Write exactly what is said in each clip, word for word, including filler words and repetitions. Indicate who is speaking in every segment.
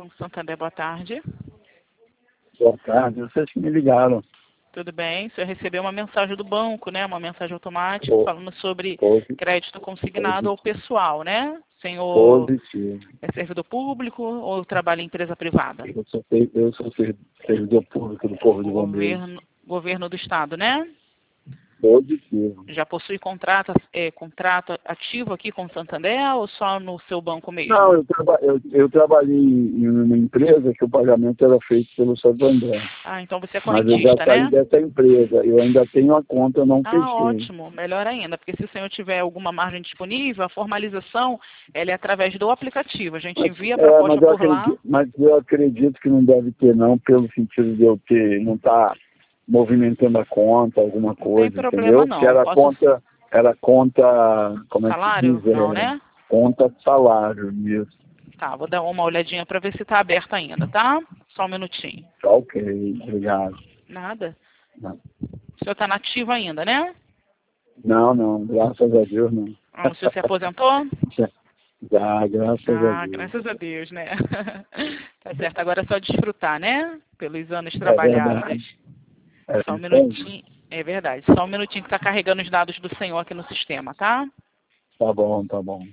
Speaker 1: Banco Santander, boa tarde.
Speaker 2: Boa tarde, vocês que me ligaram.
Speaker 1: Tudo bem? O senhor recebeu uma mensagem do banco, né? Uma mensagem automática
Speaker 2: Po-
Speaker 1: falando sobre
Speaker 2: posi-
Speaker 1: crédito consignado ao pessoal, né? O senhor
Speaker 2: Positivo.
Speaker 1: é servidor público ou trabalha em empresa privada?
Speaker 2: Eu sou, ser- eu sou ser- servidor público do Corpo de Bombeiros.
Speaker 1: Governo, governo do estado, né?
Speaker 2: Positivo.
Speaker 1: Já possui contrato, é, contrato ativo aqui com o Santander ou só no seu banco mesmo?
Speaker 2: Não, eu, traba, eu, eu trabalhei em uma empresa que o pagamento era feito pelo Santander.
Speaker 1: Ah, então você é
Speaker 2: Mas eu já
Speaker 1: correntista,
Speaker 2: saí
Speaker 1: né?
Speaker 2: dessa empresa. Eu ainda tenho a conta, eu não
Speaker 1: Ah,
Speaker 2: fechei.
Speaker 1: ótimo, melhor ainda, porque se o senhor tiver alguma margem disponível, a formalização ela é através do aplicativo. A gente
Speaker 2: Mas,
Speaker 1: envia a
Speaker 2: é,
Speaker 1: proposta
Speaker 2: mas, eu
Speaker 1: por lá.
Speaker 2: acredito, mas eu acredito que não deve ter não, pelo sentido de eu ter, não estar movimentando a conta, alguma
Speaker 1: Não tem
Speaker 2: coisa,
Speaker 1: problema
Speaker 2: entendeu?
Speaker 1: não.
Speaker 2: Porque era
Speaker 1: Posso
Speaker 2: conta, era conta, como é que se
Speaker 1: salário?
Speaker 2: diz?
Speaker 1: Não,
Speaker 2: É,
Speaker 1: né?
Speaker 2: conta salário mesmo.
Speaker 1: Tá, vou dar uma olhadinha para ver se está aberto ainda, tá? Só um minutinho.
Speaker 2: Tá ok, obrigado.
Speaker 1: Nada.
Speaker 2: Não,
Speaker 1: O senhor está nativo ainda, né?
Speaker 2: não, não, graças a Deus não.
Speaker 1: Ah, o senhor se aposentou?
Speaker 2: Já, já, graças a
Speaker 1: Ah,
Speaker 2: Deus.
Speaker 1: graças a Deus, né? Tá certo, agora é só desfrutar, né? Pelos anos
Speaker 2: É
Speaker 1: trabalhados.
Speaker 2: verdade. É
Speaker 1: Só um
Speaker 2: isso aí.
Speaker 1: minutinho. É verdade. Só um minutinho que está carregando os dados do senhor aqui no sistema, tá?
Speaker 2: Tá bom, tá bom.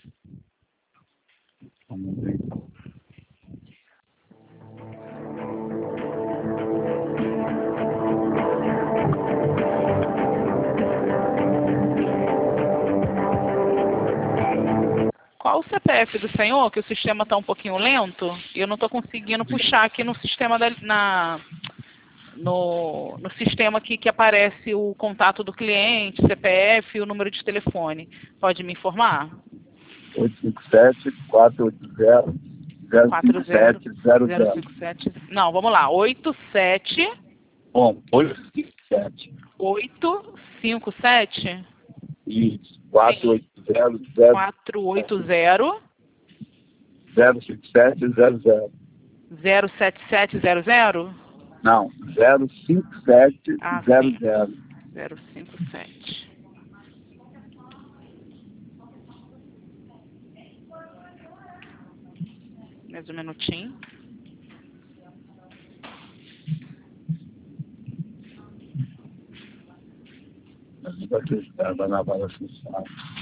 Speaker 2: Vamos ver.
Speaker 1: Qual o C P F do senhor? Que o sistema está um pouquinho lento e eu não estou conseguindo puxar aqui no sistema da, na, no, no sistema aqui que aparece o contato do cliente, C P F e o número de telefone. Pode me informar?
Speaker 2: oito cinco sete, quatro oito zero, zero
Speaker 1: quatro
Speaker 2: cinco
Speaker 1: zero
Speaker 2: sete zero
Speaker 1: zero
Speaker 2: zero.
Speaker 1: cinco sete. Não, vamos lá. oito sete
Speaker 2: Bom, oito cinco sete.
Speaker 1: oito cinco sete
Speaker 2: Isso. quatro oito zero, zero
Speaker 1: quatro oito zero
Speaker 2: zero cinco sete zero zero.
Speaker 1: zero sete sete zero zero.
Speaker 2: Não, zero cinco sete
Speaker 1: Ah,
Speaker 2: zero
Speaker 1: sim.
Speaker 2: zero.
Speaker 1: zero cinco sete. Mais um minutinho.
Speaker 2: A gente vai acreditar, vai na bala social.